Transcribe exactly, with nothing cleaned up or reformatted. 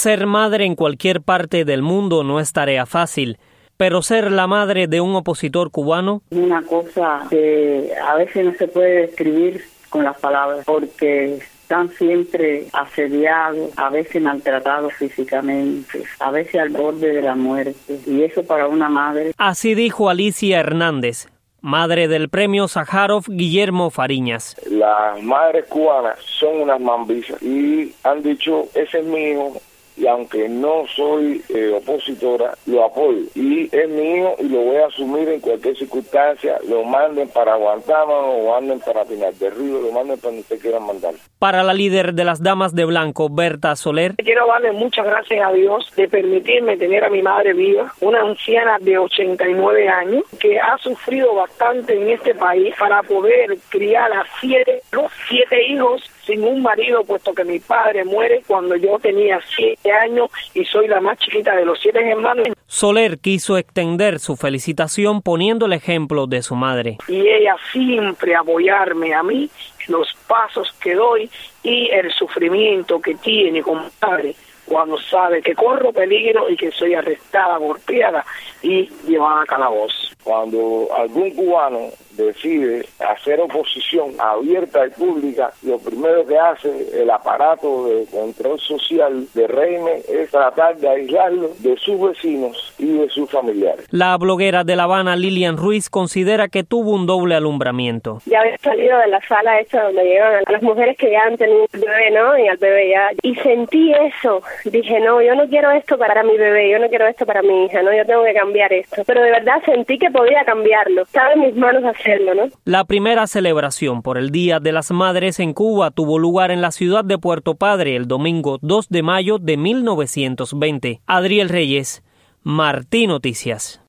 Ser madre en cualquier parte del mundo no es tarea fácil, pero ser la madre de un opositor cubano... Una cosa que a veces no se puede describir con las palabras, porque están siempre asediados, a veces maltratados físicamente, a veces al borde de la muerte, y eso para una madre... Así dijo Alicia Hernández, madre del premio Sájarov Guillermo Fariñas. Las madres cubanas son unas mambisas y han dicho, ese es mi hijo, y aunque no soy eh, opositora, lo apoyo. Y es mi hijo y lo voy a asumir en cualquier circunstancia, lo manden para Guantánamo, lo manden para Pinar del Río, lo manden para donde usted quieran mandar. Para la líder de las Damas de Blanco, Berta Soler. Quiero darle muchas gracias a Dios de permitirme tener a mi madre viva, una anciana de ochenta y nueve años, que ha sufrido bastante en este país para poder criar a siete, los siete hijos sin un marido, puesto que mi padre muere cuando yo tenía siete años y soy la más chiquita de los siete hermanos. Soler quiso extender su felicitación poniendo el ejemplo de su madre. Y ella siempre apoyarme a mí, los pasos que doy y el sufrimiento que tiene como padre cuando sabe que corro peligro y que soy arrestada, golpeada y llevada a calabozo. Cuando algún cubano decide hacer oposición abierta y pública, lo primero que hace el aparato de control social del régimen es tratar de aislarlo de sus vecinos y de sus familiares. La bloguera de La Habana, Lilian Ruiz, considera que tuvo un doble alumbramiento. Ya había salido de la sala esta donde llegan a las mujeres que ya han tenido un bebé, ¿no? Y al bebé ya. Y sentí eso. Dije, no, yo no quiero esto para mi bebé, yo no quiero esto para mi hija, no, yo tengo que cambiar esto. Pero de verdad sentí que podía cambiarlo. Estaba en mis manos hacerlo, ¿no? La primera celebración por el Día de las Madres en Cuba tuvo lugar en la ciudad de Puerto Padre el domingo dos de mayo de mil novecientos veinte. Adriel Reyes, Martí Noticias.